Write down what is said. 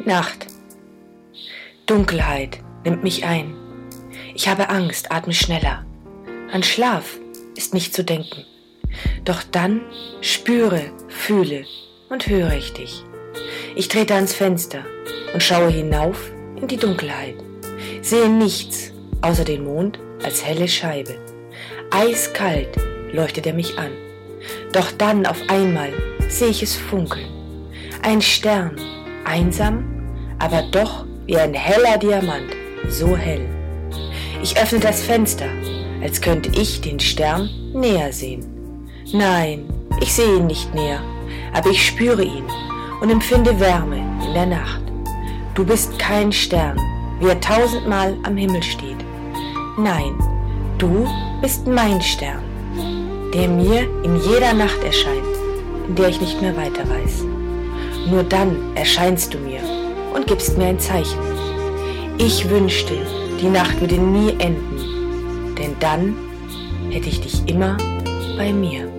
Nacht. Dunkelheit nimmt mich ein. Ich habe Angst, atme schneller. An Schlaf ist nicht zu denken. Doch dann spüre, fühle und höre ich dich. Ich trete ans Fenster und schaue hinauf in die Dunkelheit. Sehe nichts außer den Mond als helle Scheibe. Eiskalt leuchtet er mich an. Doch dann auf einmal sehe ich es funkeln. Ein Stern, einsam, aber doch wie ein heller Diamant, so hell. Ich öffne das Fenster, als könnte ich den Stern näher sehen. Nein, ich sehe ihn nicht näher, aber ich spüre ihn und empfinde Wärme in der Nacht. Du bist kein Stern, wie er 1000-mal am Himmel steht. Nein, du bist mein Stern, der mir in jeder Nacht erscheint, in der ich nicht mehr weiter weiß. Nur dann erscheinst du mir und gibst mir ein Zeichen. Ich wünschte, die Nacht würde nie enden, denn dann hätte ich dich immer bei mir.